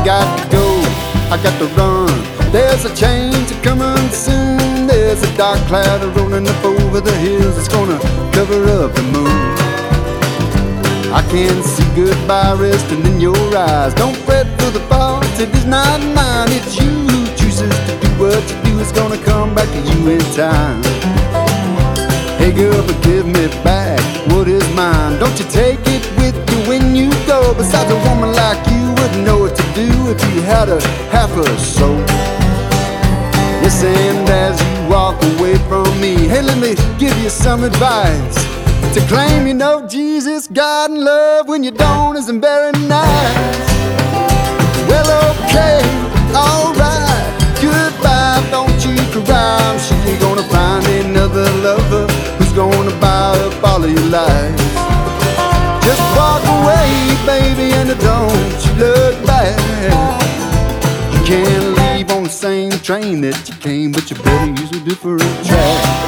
got to go, I got to run. There's a change coming soon. There's a dark cloud rolling up over the hills. It's gonna cover up the moon. I can see goodbye resting in your eyes. Don't fret for the fault, it is not mine. It's you who chooses to do what you do. It's gonna come back to you in time. Hey girl, but give me back what is mine. Don't you take it with you when you go. Besides, a woman like you wouldn't know what to do if you had a half a soul. Yes, and as you walk away from me, hey, let me give you some advice. To claim you know Jesus, God, and love when you don't isn't very nice. Well, okay, alright, goodbye, don't you cry. I'm sure you're gonna find another lover who's gonna buy up all of your life. Just walk away, baby, and don't you look back. You can't leave on the same train that you came, but you better use a different track.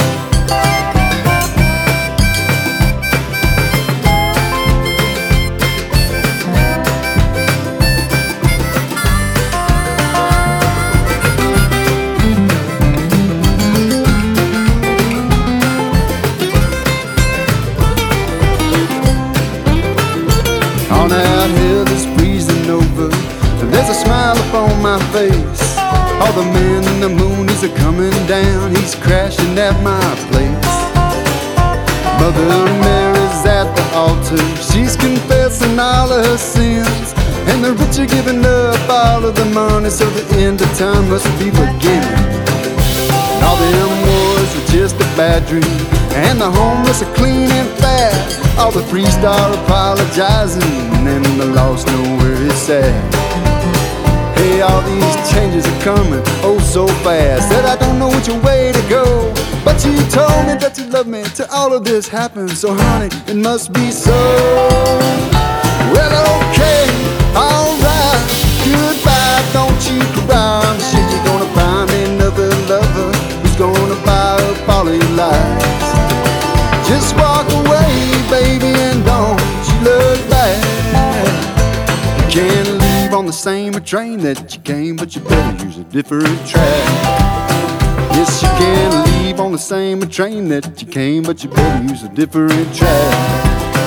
On out here that's freezing over, there's a smile upon my face. All the men in the moon, he's a-coming down, he's crashing at my place. Mother Mary's at the altar, she's confessing all of her sins. And the rich are giving up all of the money, so the end of time must be beginning. And all them wars are just a bad dream, and the homeless are clean and fat. All the priests are apologizing, and the lost know where it's at. Hey, all these changes are coming, oh so fast, that I don't know which way to go. But you told me that you love me till all of this happened, so honey, it must be so. Well, okay, alright, goodbye, don't you cry. I'm sure you're gonna find another lover who's gonna buy up all of your lies. Just walk away, baby, and don't you look back. You can't leave on the same train that you came, but you better use a different track. Yes, you can leave on the same train that you came, but you better use a different track.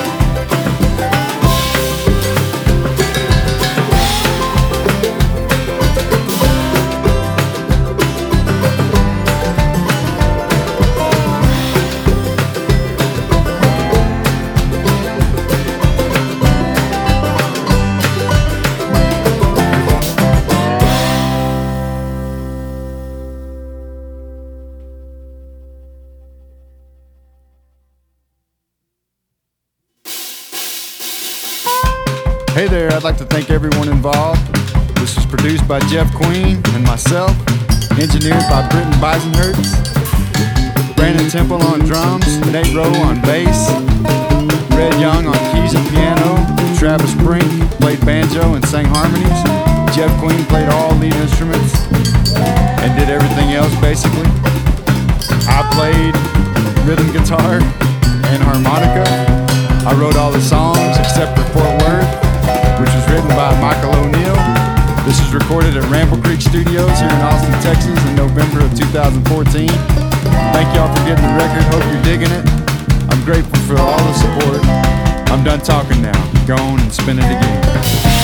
Hey there, I'd like to thank everyone involved. This was produced by Jeff Queen and myself, engineered by Britton Beisenhertz, Brandon Temple on drums, Nate Rowe on bass, Red Young on keys and piano, Travis Brink played banjo and sang harmonies, Jeff Queen played all lead instruments and did everything else basically. I played rhythm guitar and harmonica. I wrote all the songs except for Fort Worth, which was written by Michael O'Neill. This is recorded at Ramble Creek Studios here in Austin, Texas in November of 2014. Thank y'all for getting the record, hope you're digging it. I'm grateful for all the support. I'm done talking now, go on and spin it again.